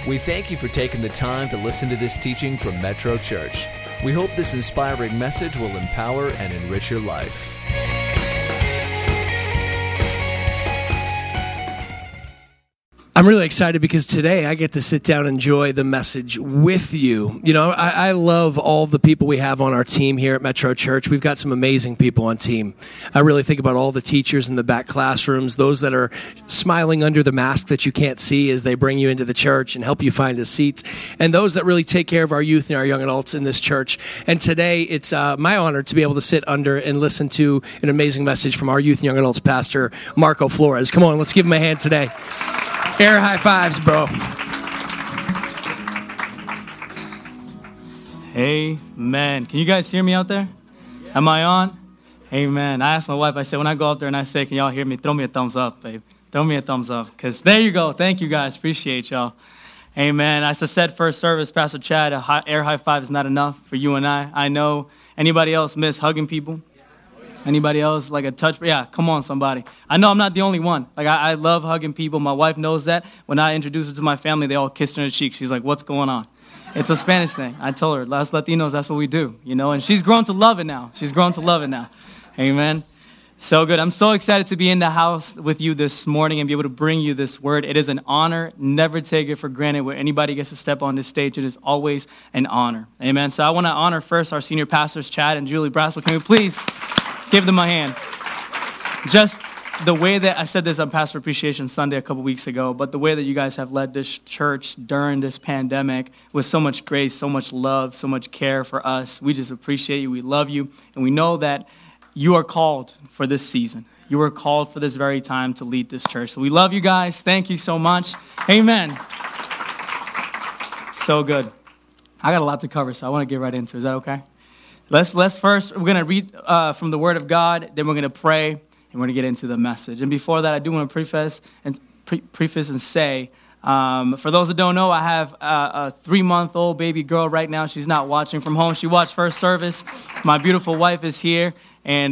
We thank you for taking the time to listen to this teaching from Metro Church. We hope this inspiring message will empower and enrich your life. I'm really excited because today I get to sit down and enjoy the message with you. You know, I love all the people we have on our team here at Metro Church. We've got some amazing people on team. I really think about all the teachers in the back classrooms, those that are smiling under the mask that you can't see as they bring you into the church and help you find a seat, and those that really take care of our youth and our young adults in this church. And today it's my honor to be able to sit under and listen to an amazing message from our youth and young adults pastor, Marco Flores. Come on, let's give him a hand today. Air high fives, bro. Amen. Can you guys hear me out there? Am I on? Amen. I asked my wife, I said, when I go out there and I say, can y'all hear me? Throw me a thumbs up, babe. Throw me a thumbs up. Because there you go. Thank you, guys. Appreciate y'all. Amen. As I said, first service, Pastor Chad, air high five is not enough for you and I. I know. Anybody else miss hugging people? Anybody else like a touch? Yeah, come on, somebody. I know I'm not the only one. Like, I love hugging people. My wife knows that. When I introduce her to my family, they all kiss her in the cheek. She's like, what's going on? It's a Spanish thing. I tell her, us Latinos, that's what we do, you know? And she's grown to love it now. Amen. So good. I'm so excited to be in the house with you this morning and be able to bring you this word. It is an honor. Never take it for granted. Where anybody gets to step on this stage, it is always an honor. Amen. So I want to honor first our senior pastors, Chad and Julie Braswell. Can we please give them a hand? Just the way that I said this on Pastor Appreciation Sunday a couple weeks ago, but the way that you guys have led this church during this pandemic with so much grace, so much love, so much care for us. We just appreciate you. We love you. And we know that you are called for this season. You are called for this very time to lead this church. So we love you guys. Thank you so much. Amen. So good. I got a lot to cover, so I want to get right into it. Is that okay? Let's first, we're going to read from the Word of God, then we're going to pray, and we're going to get into the message. And before that, I do want to preface and say, for those that don't know, I have a 3-month-old baby girl right now. She's not watching from home. She watched first service. My beautiful wife is here, and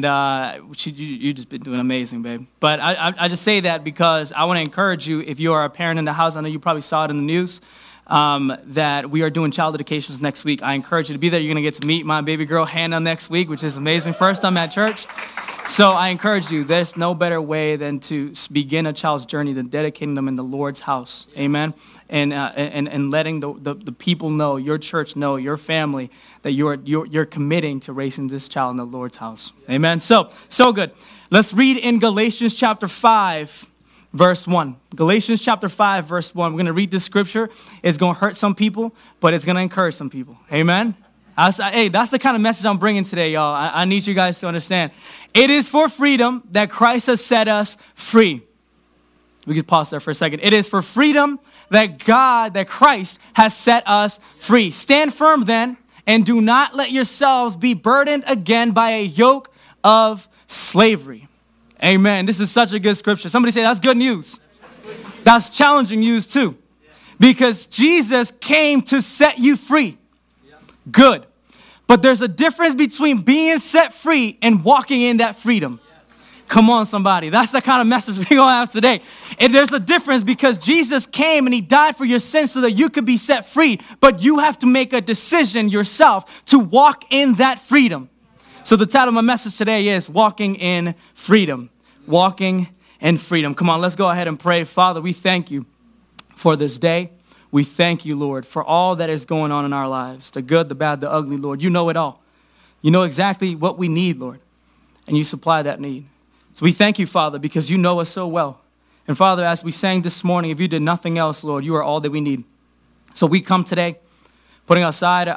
you just been doing amazing, babe. But I just say that because I want to encourage you, if you are a parent in the house, I know you probably saw it in the news, that we are doing child dedications next week. I encourage you to be there. You're going to get to meet my baby girl, Hannah, next week, which is amazing. First time at church. So I encourage you, there's no better way than to begin a child's journey than dedicating them in the Lord's house. Yes. Amen. And letting the people know, your church know, your family, that you're committing to raising this child in the Lord's house. Yes. Amen. So good. Let's read in Galatians chapter 5. Verse 1. Galatians chapter 5, verse 1. We're going to read this scripture. It's going to hurt some people, but it's going to encourage some people. Amen? That's the kind of message I'm bringing today, y'all. I need you guys to understand. It is for freedom that Christ has set us free. We can pause there for a second. It is for freedom that Christ has set us free. Stand firm then, and do not let yourselves be burdened again by a yoke of slavery. Amen. This is such a good scripture. Somebody say that's good news. That's challenging news too. Because Jesus came to set you free. Good. But there's a difference between being set free and walking in that freedom. Come on, somebody. That's the kind of message we're going to have today. And there's a difference because Jesus came and he died for your sins so that you could be set free. But you have to make a decision yourself to walk in that freedom. So the title of my message today is Walking in Freedom. Walking in freedom. Come on, let's go ahead and pray. Father, we thank you for this day. We thank you, Lord, for all that is going on in our lives. The good, the bad, the ugly, Lord. You know it all. You know exactly what we need, Lord. And you supply that need. So we thank you, Father, because you know us so well. And Father, as we sang this morning, if you did nothing else, Lord, you are all that we need. So we come today, putting aside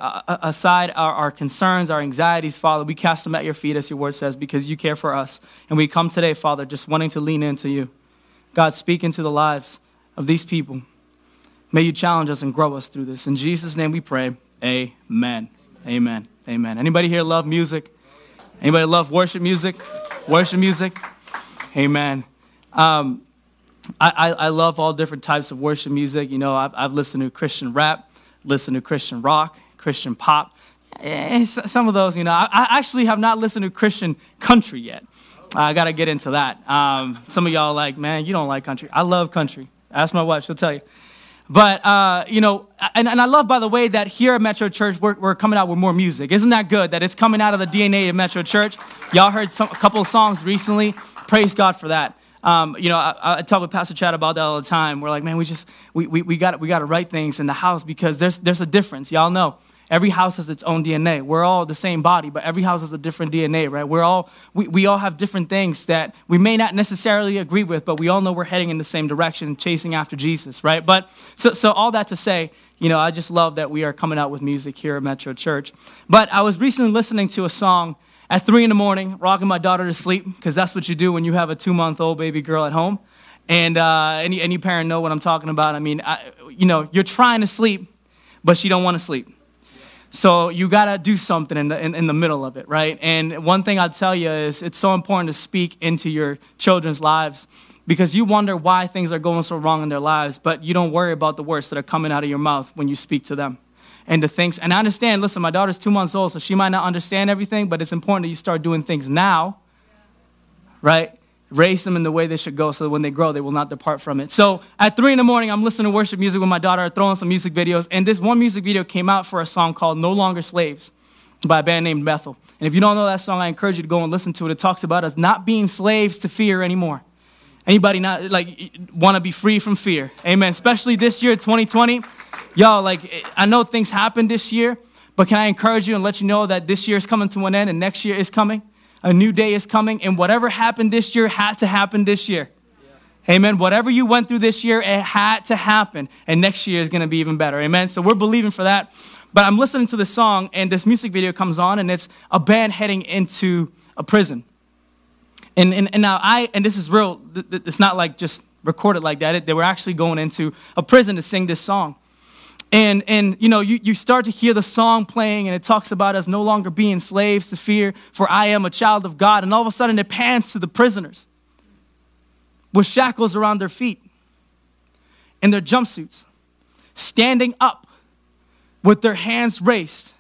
our concerns, our anxieties, Father, we cast them at your feet, as your word says, because you care for us. And we come today, Father, just wanting to lean into you. God, speak into the lives of these people. May you challenge us and grow us through this. In Jesus' name we pray, amen. Amen. Amen. Anybody here love music? Anybody love worship music? Worship music? Amen. I love all different types of worship music. You know, I've listened to Christian rap, listened to Christian rock, Christian pop. Some of those, you know, I actually have not listened to Christian country yet. I got to get into that. Some of y'all are like, man, you don't like country. I love country. Ask my wife, she'll tell you. But, you know, and I love, by the way, that here at Metro Church, we're coming out with more music. Isn't that good that it's coming out of the DNA of Metro Church? Y'all heard a couple of songs recently. Praise God for that. You know, I talk with Pastor Chad about that all the time. We're like, man, we got to write things in the house because there's a difference. Y'all know. Every house has its own DNA. We're all the same body, but every house has a different DNA, right? We all have different things that we may not necessarily agree with, but we all know we're heading in the same direction, chasing after Jesus, right? But so all that to say, you know, I just love that we are coming out with music here at Metro Church. But I was recently listening to a song at 3 a.m, rocking my daughter to sleep, because that's what you do when you have a 2-month-old baby girl at home. And any parent know what I'm talking about. I mean, you know, you're trying to sleep, but she don't want to sleep. So you got to do something in the middle of it, right? And one thing I'll tell you is it's so important to speak into your children's lives because you wonder why things are going so wrong in their lives, but you don't worry about the words that are coming out of your mouth when you speak to them. And the things, and I understand, listen, my daughter's 2 months old, so she might not understand everything, but it's important that you start doing things now, right? Raise them in the way they should go so that when they grow, they will not depart from it. So at 3 a.m, I'm listening to worship music with my daughter, throwing some music videos. And this one music video came out for a song called No Longer Slaves by a band named Bethel. And if you don't know that song, I encourage you to go and listen to it. It talks about us not being slaves to fear anymore. Anybody not like want to be free from fear? Amen. Especially this year, 2020. Y'all, like, I know things happened this year, but can I encourage you and let you know that this year is coming to an end and next year is coming? A new day is coming, and whatever happened this year had to happen this year. Yeah. Amen. Whatever you went through this year, it had to happen, and next year is going to be even better. Amen. So we're believing for that. But I'm listening to this song, and this music video comes on, and it's a band heading into a prison. And now and this is real. It's not like just recorded like that. They were actually going into a prison to sing this song. And you know, you start to hear the song playing, and it talks about us no longer being slaves to fear, for I am a child of God. And all of a sudden, it pans to the prisoners with shackles around their feet in their jumpsuits, standing up with their hands raised,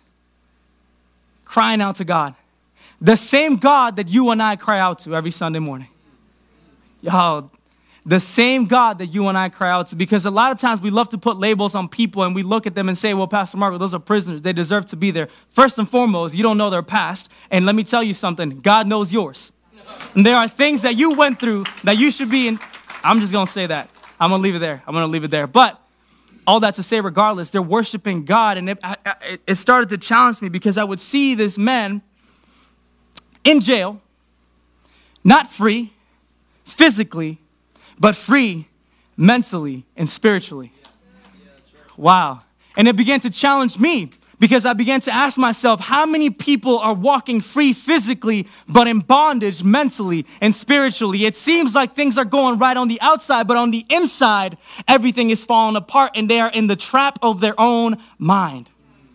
crying out to God. The same God that you and I cry out to every Sunday morning. Y'all, the same God that you and I cry out to, because a lot of times we love to put labels on people and we look at them and say, well, Pastor Marco, those are prisoners. They deserve to be there. First and foremost, you don't know their past. And let me tell you something. God knows yours. And there are things that you went through that you should be in. I'm just going to say that. I'm going to leave it there. But all that to say, regardless, they're worshiping God. And it started to challenge me because I would see this man in jail, not free physically, but free mentally and spiritually. Wow. And it began to challenge me because I began to ask myself, how many people are walking free physically, but in bondage mentally and spiritually? It seems like things are going right on the outside, but on the inside, everything is falling apart and they are in the trap of their own mind.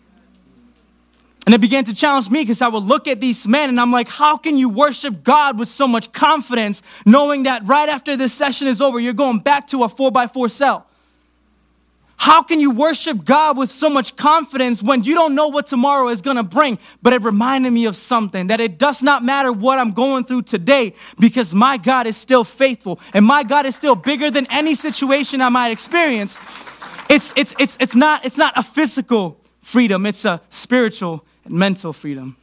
And it began to challenge me because I would look at these men and I'm like, how can you worship God with so much confidence knowing that right after this session is over, you're going back to a 4x4 cell? How can you worship God with so much confidence when you don't know what tomorrow is going to bring? But it reminded me of something, that it does not matter what I'm going through today because my God is still faithful and my God is still bigger than any situation I might experience. It's not a physical freedom, it's a spiritual and mental freedom.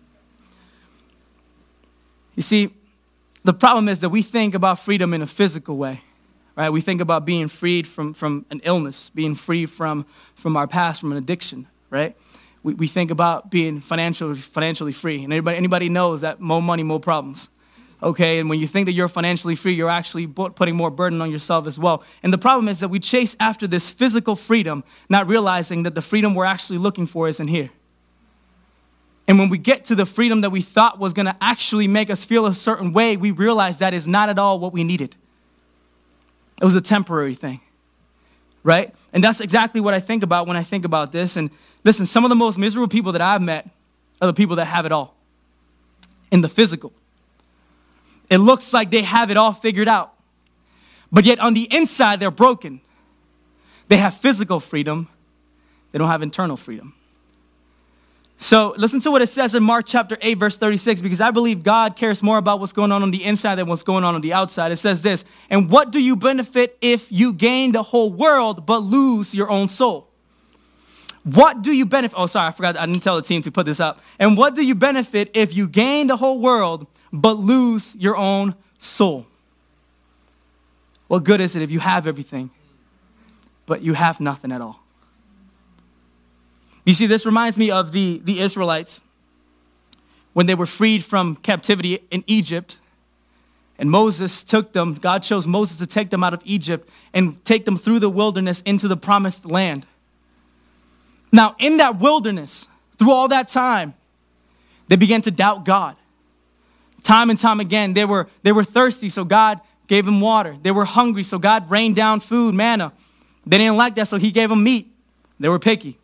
You see, the problem is that we think about freedom in a physical way, right? We think about being freed from an illness, being free from our past, from an addiction, right? We think about being financially free. And anybody knows that more money, more problems. Okay, and when you think that you're financially free, you're actually putting more burden on yourself as well. And the problem is that we chase after this physical freedom, not realizing that the freedom we're actually looking for isn't here. And when we get to the freedom that we thought was going to actually make us feel a certain way, we realize that is not at all what we needed. It was a temporary thing, right? And that's exactly what I think about when I think about this. And listen, some of the most miserable people that I've met are the people that have it all in the physical. It looks like they have it all figured out. But yet on the inside, they're broken. They have physical freedom. They don't have internal freedom. So listen to what it says in Mark chapter 8, verse 36, because I believe God cares more about what's going on the inside than what's going on the outside. It says this, and what do you benefit if you gain the whole world but lose your own soul? What do you benefit? Oh, sorry, I forgot. I didn't tell the team to put this up. And what do you benefit if you gain the whole world but lose your own soul? What good is it if you have everything, but you have nothing at all? You see, this reminds me of the Israelites when they were freed from captivity in Egypt. And Moses took them, God chose Moses to take them out of Egypt and take them through the wilderness into the promised land. Now, in that wilderness, through all that time, they began to doubt God. Time and time again, they were thirsty, so God gave them water. They were hungry, so God rained down food, manna. They didn't like that, so he gave them meat. They were picky.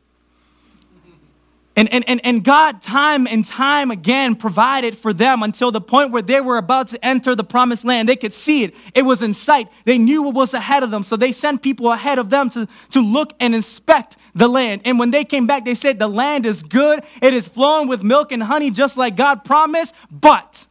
And God, time and time again, provided for them until the point where they were about to enter the promised land. They could see it. It was in sight. They knew what was ahead of them. So they sent people ahead of them to look and inspect the land. And when they came back, they said, the land is good. It is flowing with milk and honey, just like God promised. But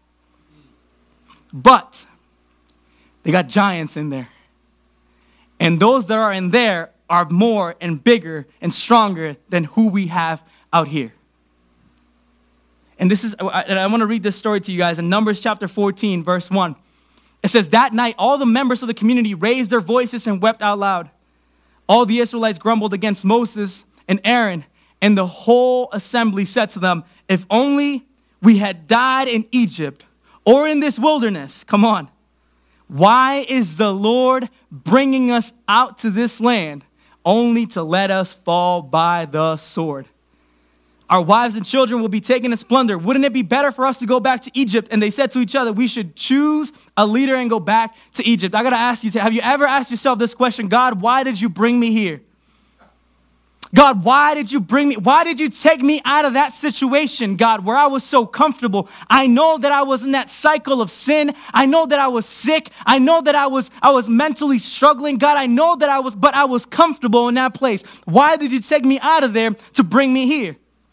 they got giants in there. And those that are in there are more and bigger and stronger than who we have out here. And I want to read this story to you guys in Numbers chapter 14, verse 1. It says, that night, all the members of the community raised their voices and wept out loud. All the Israelites grumbled against Moses and Aaron, and the whole assembly said to them, if only we had died in Egypt or in this wilderness. Come on. Why is the Lord bringing us out to this land only to let us fall by the sword? Our wives and children will be taken as plunder. Wouldn't it be better for us to go back to Egypt? And they said to each other, we should choose a leader and go back to Egypt. I got to ask you, have you ever asked yourself this question? God, why did you bring me here? God, why did you bring me? Why did you take me out of that situation, God, where I was so comfortable? I know that I was in that cycle of sin. I know that I was sick. I know that I was mentally struggling. God, I know that I was comfortable in that place. Why did you take me out of there to bring me here?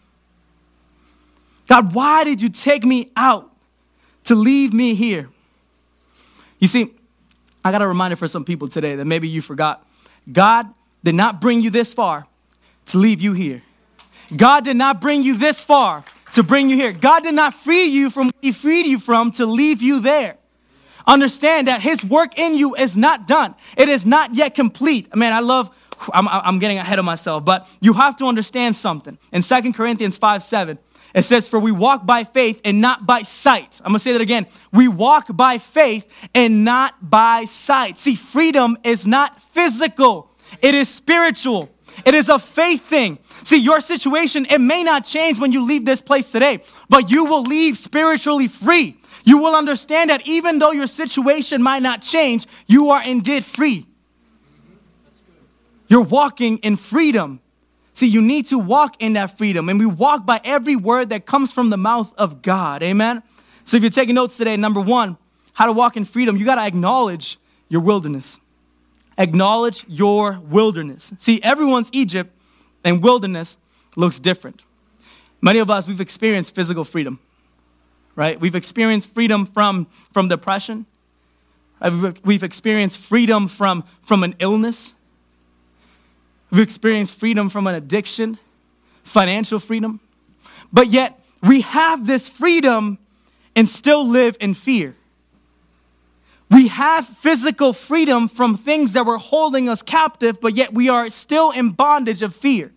God, why did you take me out to leave me here? You see, I got a reminder for some people today that maybe you forgot. God did not bring you this far to leave you here. God did not bring you this far to bring you here. God did not free you from what he freed you from to leave you there. Understand that his work in you is not done. It is not yet complete. Man, I'm getting ahead of myself, but you have to understand something. In 2 Corinthians 5:7, it says, for we walk by faith and not by sight. I'm going to say that again. We walk by faith and not by sight. See, freedom is not physical. It is spiritual. It is a faith thing. See, your situation, it may not change when you leave this place today, but you will leave spiritually free. You will understand that even though your situation might not change, you are indeed free. You're walking in freedom. See, you need to walk in that freedom, and we walk by every word that comes from the mouth of God. Amen? So if you're taking notes today, number one, how to walk in freedom, you got to acknowledge your wilderness. Acknowledge your wilderness. See, everyone's Egypt and wilderness looks different. Many of us, we've experienced physical freedom, right? We've experienced freedom from depression. We've experienced freedom from an illness. We've experienced freedom from an addiction, financial freedom. But yet, we have this freedom and still live in fear. We have physical freedom from things that were holding us captive, but yet we are still in bondage of fear.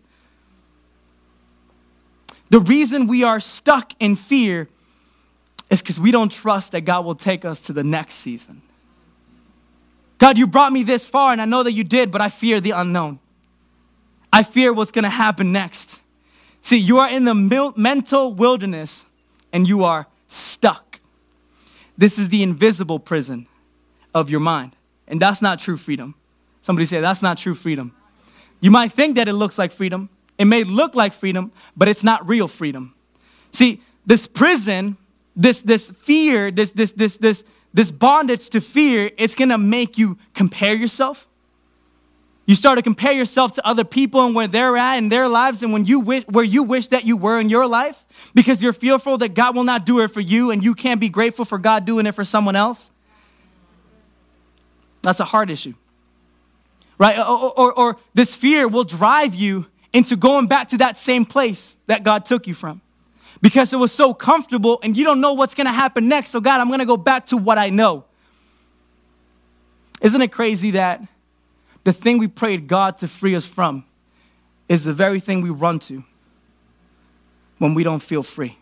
The reason we are stuck in fear is because we don't trust that God will take us to the next season. God, you brought me this far, and I know that you did, but I fear the unknown. I fear what's going to happen next. See, you are in the mental wilderness, and you are stuck. This is the invisible prison of your mind. And that's not true freedom. Somebody say, that's not true freedom. You might think that it looks like freedom. It may look like freedom, but it's not real freedom. See, this prison, this fear, this bondage to fear, it's going to make you compare yourself. You start to compare yourself to other people and where they're at in their lives and where you wish that you were in your life because you're fearful that God will not do it for you and you can't be grateful for God doing it for someone else. That's a heart issue, right? Or this fear will drive you into going back to that same place that God took you from because it was so comfortable and you don't know what's going to happen next. So God, I'm going to go back to what I know. Isn't it crazy that the thing we prayed God to free us from is the very thing we run to when we don't feel free?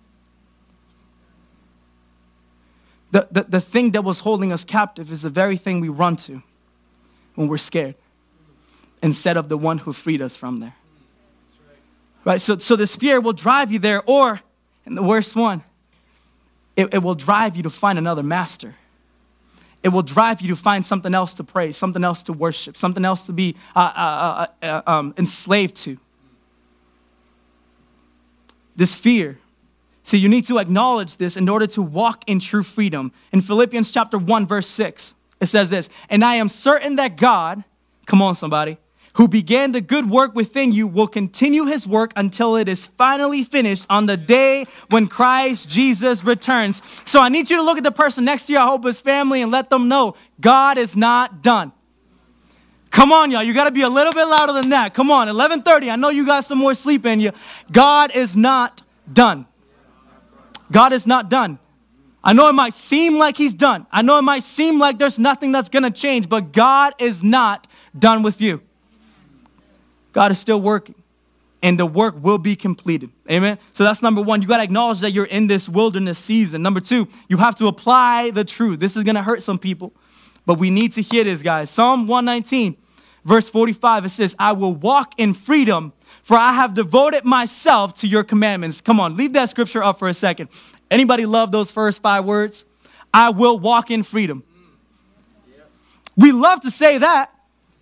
The thing that was holding us captive is the very thing we run to when we're scared instead of the one who freed us from there. Right? So this fear will drive you there, or, and the worst one, it will drive you to find another master. It will drive you to find something else to praise, something else to worship, something else to be enslaved to. This fear. So you need to acknowledge this in order to walk in true freedom. In Philippians chapter 1, verse 6, it says this, and I am certain that God, come on somebody, who began the good work within you will continue his work until it is finally finished on the day when Christ Jesus returns. So I need you to look at the person next to you, I hope his family, and let them know God is not done. Come on, y'all. You got to be a little bit louder than that. Come on, 11:30. I know you got some more sleep in you. God is not done. God is not done. I know it might seem like he's done. I know it might seem like there's nothing that's going to change, but God is not done with you. God is still working, and the work will be completed. Amen? So that's number one. You got to acknowledge that you're in this wilderness season. Number two, you have to apply the truth. This is going to hurt some people, but we need to hear this, guys. Psalm 119, verse 45, it says, I will walk in freedom, for I have devoted myself to your commandments. Come on, leave that scripture up for a second. Anybody love those first 5 words? I will walk in freedom. We love to say that.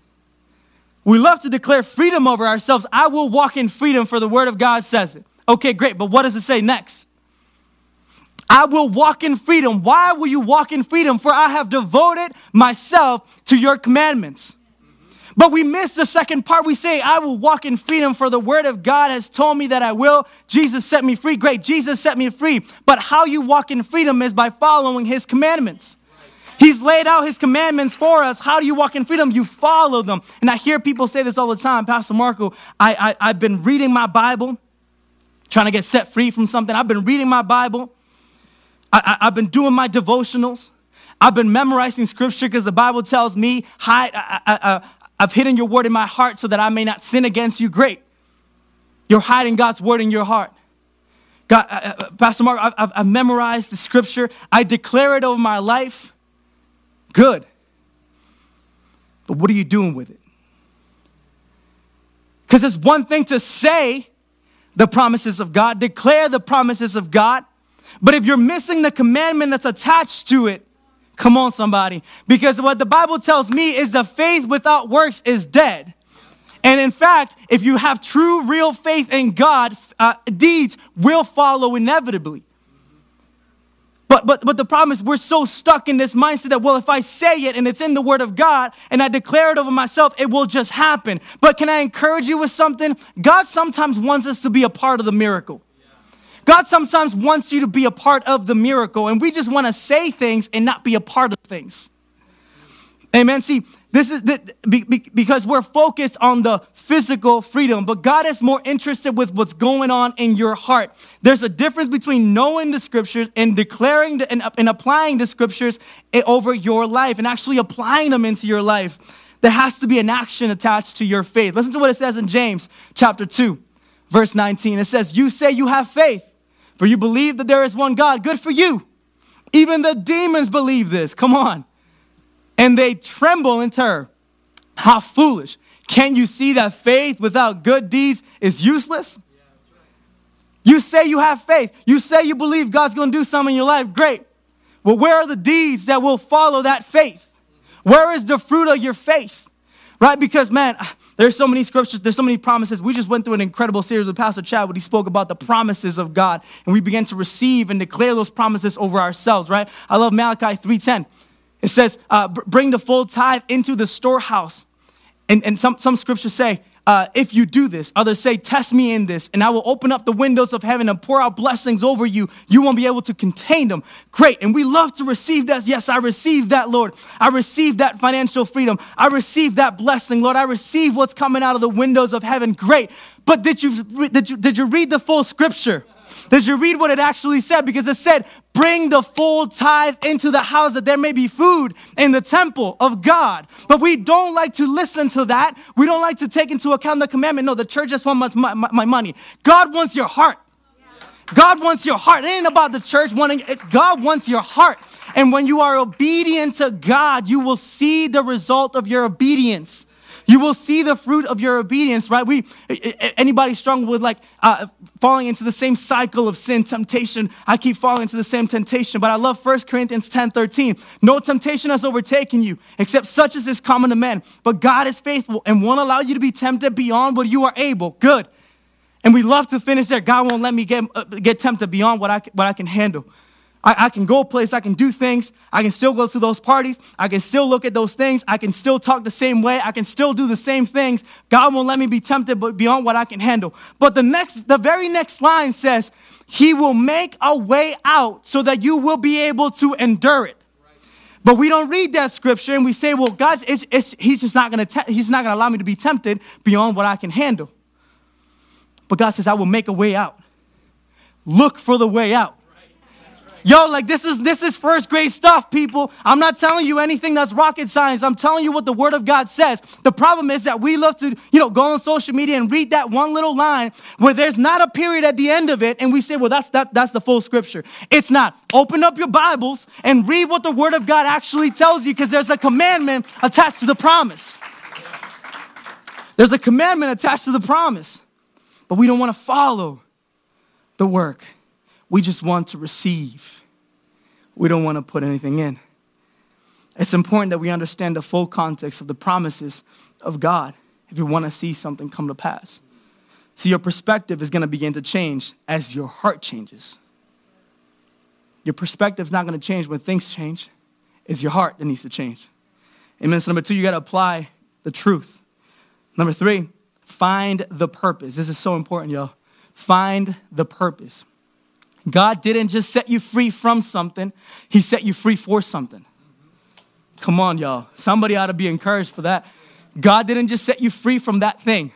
We love to declare freedom over ourselves. I will walk in freedom, for the word of God says it. Okay, great. But what does it say next? I will walk in freedom. Why will you walk in freedom? For I have devoted myself to your commandments. But we miss the second part. We say, I will walk in freedom, for the word of God has told me that I will. Jesus set me free. Great. Jesus set me free. But how you walk in freedom is by following his commandments. He's laid out his commandments for us. How do you walk in freedom? You follow them. And I hear people say this all the time. Pastor Marco, I've been reading my Bible, trying to get set free from something. I've been reading my Bible. I've been doing my devotionals. I've been memorizing scripture because the Bible tells me, I've hidden your word in my heart so that I may not sin against you. Great. You're hiding God's word in your heart. God, Pastor Marco, I've memorized the scripture. I declare it over my life. Good. But what are you doing with it? Because it's one thing to say the promises of God, declare the promises of God. But if you're missing the commandment that's attached to it, come on, somebody. Because what the Bible tells me is the faith without works is dead. And in fact, if you have true, real faith in God, deeds will follow inevitably. But the problem is we're so stuck in this mindset that, well, if I say it and it's in the word of God and I declare it over myself, it will just happen. But can I encourage you with something? God sometimes wants us to be a part of the miracle. God sometimes wants you to be a part of the miracle, and we just want to say things and not be a part of things. Amen. See, this is because we're focused on the physical freedom, but God is more interested with what's going on in your heart. There's a difference between knowing the scriptures and declaring and applying the scriptures over your life and actually applying them into your life. There has to be an action attached to your faith. Listen to what it says in James chapter 2, verse 19. It says, you say you have faith, for you believe that there is one God. Good for you. Even the demons believe this. Come on. And they tremble in terror. How foolish. Can't you see that faith without good deeds is useless? Yeah, that's right. You say you have faith. You say you believe God's going to do something in your life. Great. Well, where are the deeds that will follow that faith? Where is the fruit of your faith? Right? Because, man, there's so many scriptures. There's so many promises. We just went through an incredible series with Pastor Chad where he spoke about the promises of God. And we began to receive and declare those promises over ourselves, right? I love Malachi 3:10. It says, bring the full tithe into the storehouse And some scriptures say, if you do this, others say, test me in this, and I will open up the windows of heaven and pour out blessings over you. You won't be able to contain them. Great. And we love to receive that. Yes, I receive that, Lord. I receive that financial freedom. I receive that blessing, Lord. I receive what's coming out of the windows of heaven. Great. But did you read the full scripture? Did you read what it actually said? Because it said, bring the full tithe into the house that there may be food in the temple of God. But we don't like to listen to that. We don't like to take into account the commandment. No, the church just wants my money. God wants your heart. God wants your heart. It ain't about the church wanting it. God wants your heart. And when you are obedient to God, you will see the result of your obedience. You will see the fruit of your obedience, right? Anybody struggle with falling into the same cycle of sin, temptation? I keep falling into the same temptation, but I love 1 Corinthians 10:13. No temptation has overtaken you, except such as is common to men. But God is faithful and won't allow you to be tempted beyond what you are able. Good. And we love to finish there. God won't let me get tempted beyond what I can handle. I can go a place, I can do things, I can still go to those parties, I can still look at those things, I can still talk the same way, I can still do the same things. God won't let me be tempted but beyond what I can handle. But the very next line says, he will make a way out so that you will be able to endure it. But we don't read that scripture and we say, well, God, he's just not going to allow me to be tempted beyond what I can handle. But God says, I will make a way out. Look for the way out. Yo, this is first grade stuff, people. I'm not telling you anything that's rocket science. I'm telling you what the Word of God says. The problem is that we love to, go on social media and read that one little line where there's not a period at the end of it, and we say, well, that's the full scripture. It's not. Open up your Bibles and read what the Word of God actually tells you, because there's a commandment attached to the promise. There's a commandment attached to the promise, but we don't want to follow the work. We just want to receive. We don't want to put anything in. It's important that we understand the full context of the promises of God if you want to see something come to pass. See, your perspective is going to begin to change as your heart changes. Your perspective is not going to change when things change. It's your heart that needs to change. Amen. So number 2, you got to apply the truth. Number 3, find the purpose. This is so important, y'all. Find the purpose. God didn't just set you free from something. He set you free for something. Come on, y'all. Somebody ought to be encouraged for that. God didn't just set you free from that thing.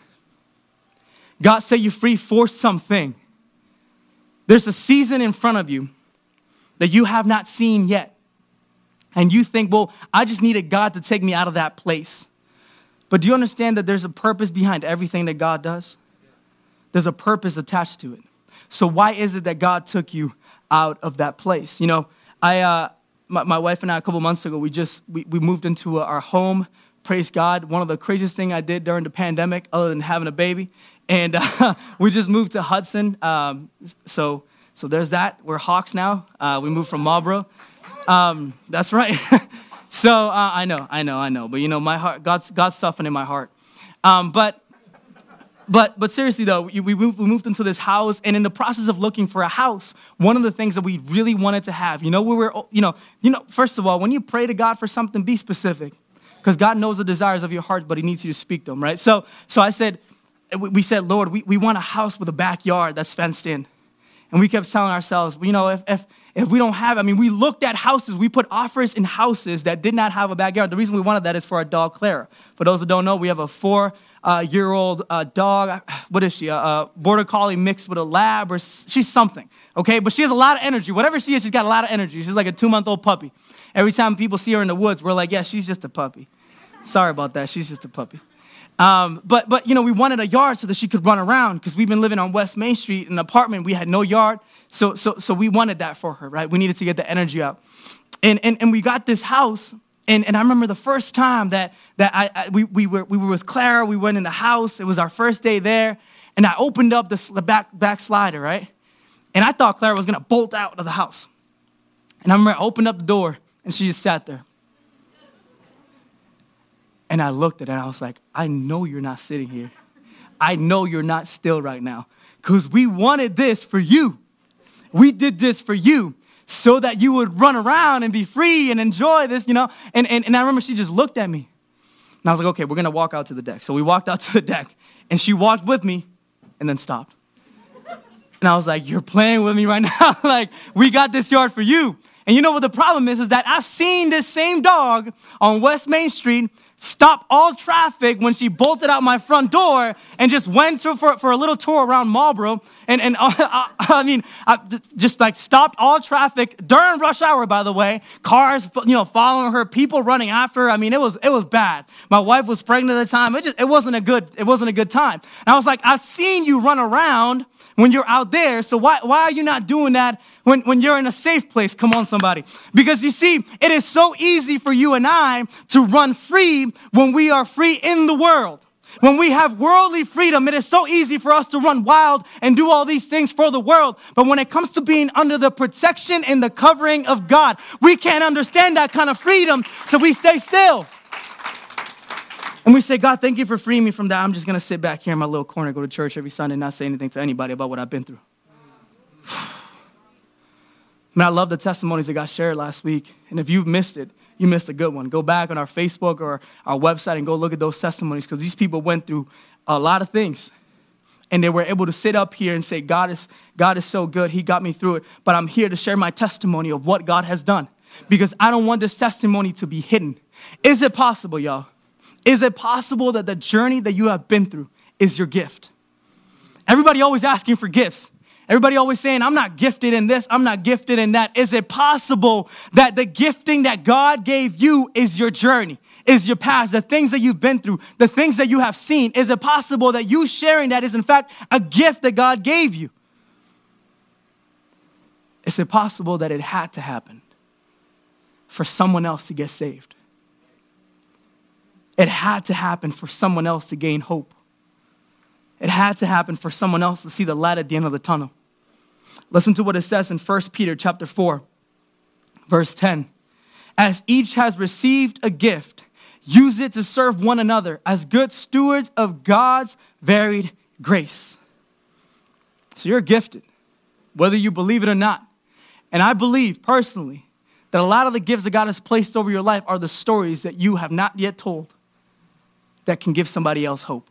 God set you free for something. There's a season in front of you that you have not seen yet. And you think, well, I just needed God to take me out of that place. But do you understand that there's a purpose behind everything that God does? There's a purpose attached to it. So why is it that God took you out of that place? My wife and I, a couple months ago, we moved into our home. Praise God. One of the craziest things I did during the pandemic, other than having a baby. And we just moved to Hudson. So there's that. We're Hawks now. We moved from Marlboro. That's right. So I know. But my heart, God's softening my heart. But seriously though, we moved into this house, and in the process of looking for a house, one of the things that we really wanted to have, first of all, when you pray to God for something, be specific, because God knows the desires of your heart, but He needs you to speak them, right? So we said, Lord, we want a house with a backyard that's fenced in, and we kept telling ourselves, if we don't have, we looked at houses, we put offers in houses that did not have a backyard. The reason we wanted that is for our dog Clara. For those that don't know, we have a 4-year-old dog. What is she? A border collie mixed with a lab, or she's something, okay? But she has a lot of energy. Whatever she is, she's got a lot of energy. She's like a 2-month-old puppy. Every time people see her in the woods, we're like, yeah, she's just a puppy. Sorry about that. She's just a puppy. But we wanted a yard so that she could run around, because we've been living on West Main Street in an apartment. We had no yard. So we wanted that for her, right? We needed to get the energy out. And we got this house. And I remember the first time that we were with Clara. We went in the house. It was our first day there. And I opened up the back slider, right? And I thought Clara was going to bolt out of the house. And I remember I opened up the door, and she just sat there. And I looked at her, and I was like, I know you're not sitting here. I know you're not still right now, because we wanted this for you. We did this for you so that you would run around and be free and enjoy this, And I remember she just looked at me. And I was like, okay, we're going to walk out to the deck. So we walked out to the deck, and she walked with me and then stopped. And I was like, you're playing with me right now. Like, we got this yard for you. And you know what the problem is that I've seen this same dog on West Main Street stop all traffic when she bolted out my front door and just went for a little tour around Marlboro. I just like stopped all traffic during rush hour, by the way. Cars, following her, people running after her. I mean, it was bad. My wife was pregnant at the time. It wasn't a good time. And I was like, I've seen you run around when you're out there, so why are you not doing that when you're in a safe place? Come on, somebody. Because you see, it is so easy for you and I to run free when we are free in the world. When we have worldly freedom, it is so easy for us to run wild and do all these things for the world. But when it comes to being under the protection and the covering of God, we can't understand that kind of freedom, so we stay still. And we say, God, thank you for freeing me from that. I'm just going to sit back here in my little corner, go to church every Sunday, and not say anything to anybody about what I've been through. I love the testimonies that got shared last week. And if you missed it, you missed a good one. Go back on our Facebook or our website and go look at those testimonies, because these people went through a lot of things. And they were able to sit up here and say, God is so good. He got me through it. But I'm here to share my testimony of what God has done, because I don't want this testimony to be hidden. Is it possible, y'all? Is it possible that the journey that you have been through is your gift? Everybody always asking for gifts. Everybody always saying, I'm not gifted in this, I'm not gifted in that. Is it possible that the gifting that God gave you is your journey, is your past, the things that you've been through, the things that you have seen? Is it possible that you sharing that is in fact a gift that God gave you? Is it possible that it had to happen for someone else to get saved? It had to happen for someone else to gain hope. It had to happen for someone else to see the light at the end of the tunnel. Listen to what it says in 1 Peter chapter 4, verse 10. As each has received a gift, use it to serve one another as good stewards of God's varied grace. So you're gifted, whether you believe it or not. And I believe personally that a lot of the gifts that God has placed over your life are the stories that you have not yet told that can give somebody else hope.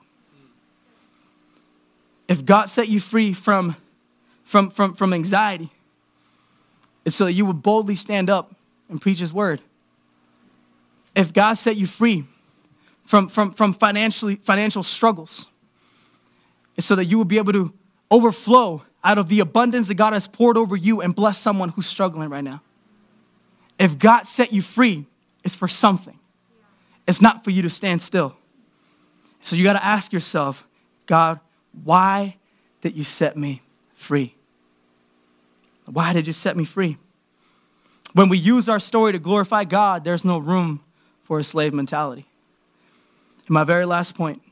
If God set you free from anxiety, it's so that you would boldly stand up and preach his word. If God set you free from financial struggles, it's so that you would be able to overflow out of the abundance that God has poured over you and bless someone who's struggling right now. If God set you free, it's for something. It's not for you to stand still. So you got to ask yourself, God, why did you set me free? Why did you set me free? When we use our story to glorify God, there's no room for a slave mentality. And my very last point,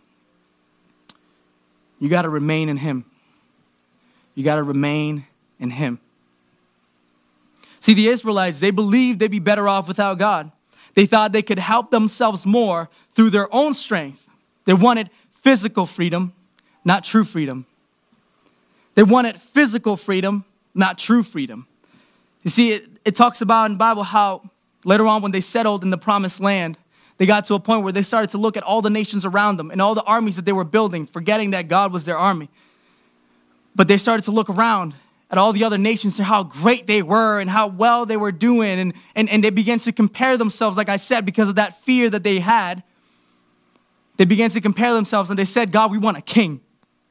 you got to remain in him. You got to remain in him. See, the Israelites, they believed they'd be better off without God. They thought they could help themselves more through their own strength. They wanted physical freedom, not true freedom. They wanted physical freedom, not true freedom. You see, it talks about in the Bible how later on when they settled in the promised land, they got to a point where they started to look at all the nations around them and all the armies that they were building, forgetting that God was their army. But they started to look around at all the other nations and how great they were and how well they were doing. And they began to compare themselves, like I said, because of that fear that they had. They began to compare themselves and they said, God, we want a king.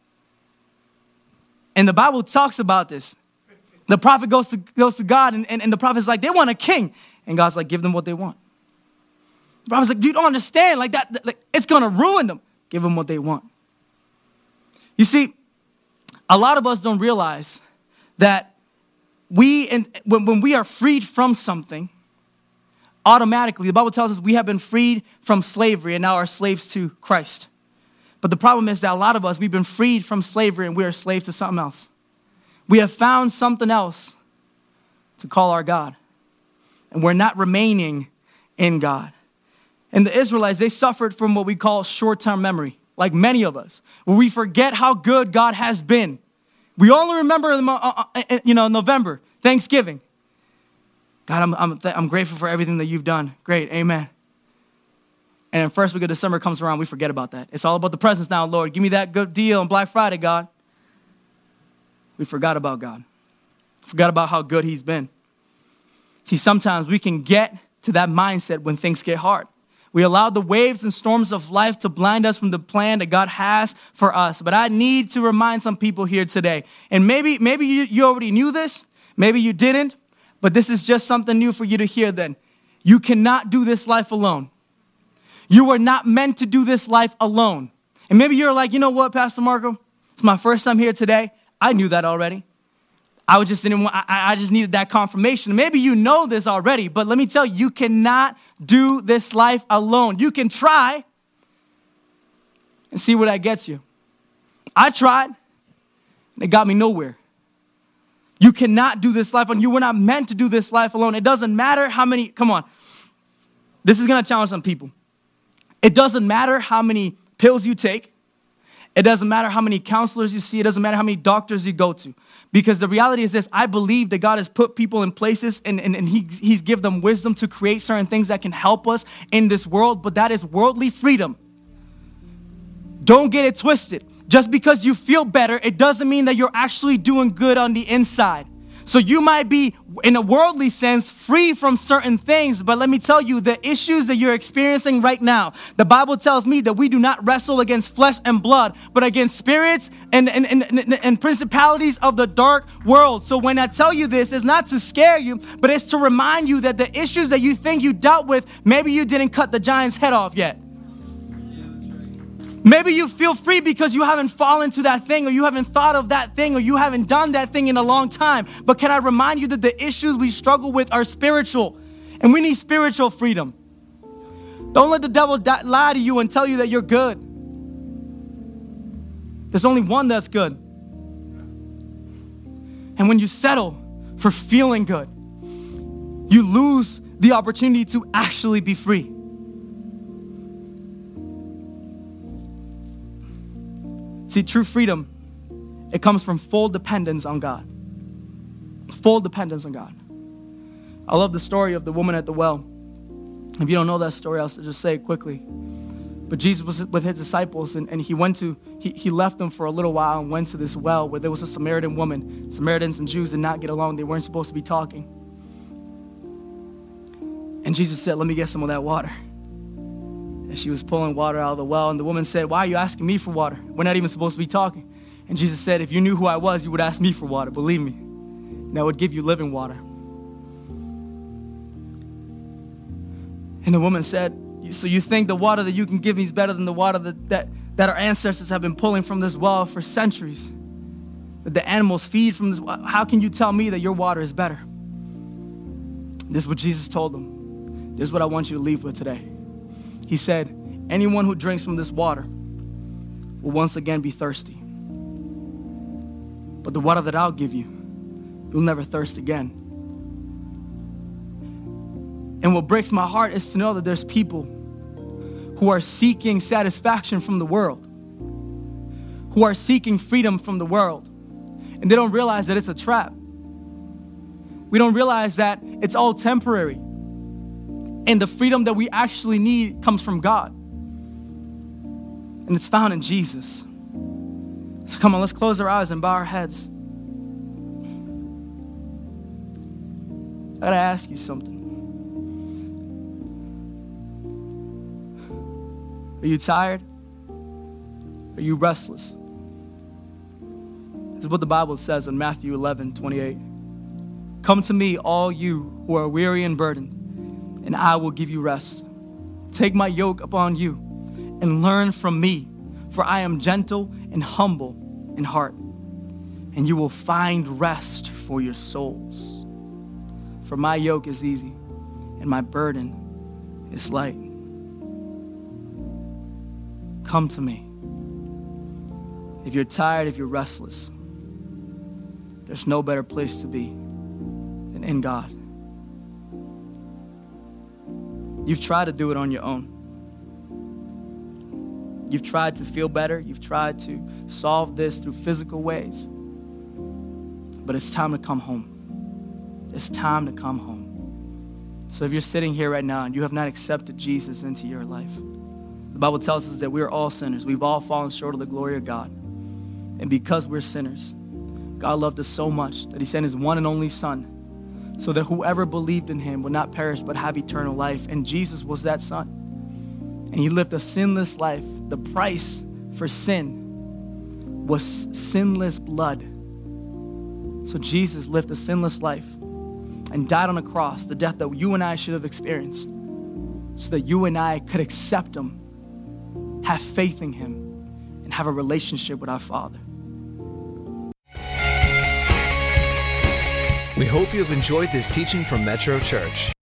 And the Bible talks about this. The prophet goes to God and the prophet's like, they want a king. And God's like, give them what they want. The prophet's like, you don't understand. Like that, like, it's going to ruin them. Give them what they want. You see, a lot of us don't realize that when we are freed from something, automatically, the Bible tells us we have been freed from slavery and now are slaves to Christ. But the problem is that a lot of us, we've been freed from slavery and we are slaves to something else. We have found something else to call our God. And we're not remaining in God. And the Israelites, they suffered from what we call short-term memory, like many of us, where we forget how good God has been. We only remember, November, Thanksgiving. God, I'm grateful for everything that you've done. Great, amen. And then first week of December comes around, we forget about that. It's all about the presents now, Lord. Give me that good deal on Black Friday, God. We forgot about God. Forgot about how good he's been. See, sometimes we can get to that mindset when things get hard. We allow the waves and storms of life to blind us from the plan that God has for us. But I need to remind some people here today. And maybe you already knew this. Maybe you didn't. But this is just something new for you to hear then. You cannot do this life alone. You are not meant to do this life alone. And maybe you're like, you know what, Pastor Marco? It's my first time here today. I knew that already. I just needed that confirmation. Maybe you know this already, but let me tell you, you cannot do this life alone. You can try and see where that gets you. I tried, and it got me nowhere. You cannot do this life alone. You were not meant to do this life alone. It doesn't matter how many, come on. This is going to challenge some people. It doesn't matter how many pills you take. It doesn't matter how many counselors you see. It doesn't matter how many doctors you go to. Because the reality is this, I believe that God has put people in places and he's given them wisdom to create certain things that can help us in this world, but that is worldly freedom. Don't get it twisted. Just because you feel better, it doesn't mean that you're actually doing good on the inside. So you might be, in a worldly sense, free from certain things. But let me tell you, the issues that you're experiencing right now, the Bible tells me that we do not wrestle against flesh and blood, but against spirits and principalities of the dark world. So when I tell you this, it's not to scare you, but it's to remind you that the issues that you think you dealt with, maybe you didn't cut the giant's head off yet. Maybe you feel free because you haven't fallen to that thing, or you haven't thought of that thing, or you haven't done that thing in a long time. But can I remind you that the issues we struggle with are spiritual, and we need spiritual freedom. Don't let the devil lie to you and tell you that you're good. There's only one that's good. And when you settle for feeling good, you lose the opportunity to actually be free. See, true freedom, it comes from full dependence on God. Full dependence on God. I love the story of the woman at the well. If you don't know that story, I'll just say it quickly. But Jesus was with his disciples, and he left them for a little while and went to this well where there was a Samaritan woman. Samaritans and Jews did not get along. They weren't supposed to be talking. And Jesus said, let me get some of that water. And she was pulling water out of the well, and the woman said, why are you asking me for water? We're not even supposed to be talking. And Jesus said, if you knew who I was, you would ask me for water, believe me. And I would give you living water. And the woman said, so you think the water that you can give me is better than the water that our ancestors have been pulling from this well for centuries? That the animals feed from this well? How can you tell me that your water is better? This is what Jesus told them. This is what I want you to leave with today. He said, anyone who drinks from this water will once again be thirsty. But the water that I'll give you, you'll never thirst again. And what breaks my heart is to know that there's people who are seeking satisfaction from the world, who are seeking freedom from the world, and they don't realize that it's a trap. We don't realize that it's all temporary. And the freedom that we actually need comes from God. And it's found in Jesus. So come on, let's close our eyes and bow our heads. I gotta ask you something. Are you tired? Are you restless? This is what the Bible says in Matthew 11:28. Come to me, all you who are weary and burdened, and I will give you rest. Take my yoke upon you and learn from me, for I am gentle and humble in heart, and you will find rest for your souls. For my yoke is easy and my burden is light. Come to me. If you're tired, if you're restless, there's no better place to be than in God. You've tried to do it on your own. You've tried to feel better. You've tried to solve this through physical ways. But it's time to come home. It's time to come home. So if you're sitting here right now and you have not accepted Jesus into your life, The Bible tells us that we are all sinners. We've all fallen short of the glory of God. And because we're sinners, God loved us so much that he sent his one and only Son so that whoever believed in him would not perish but have eternal life. And Jesus was that Son. And he lived a sinless life. The price for sin was sinless blood. So Jesus lived a sinless life and died on a cross, the death that you and I should have experienced, so that you and I could accept him, have faith in him, and have a relationship with our Father. We hope you have enjoyed this teaching from Metro Church.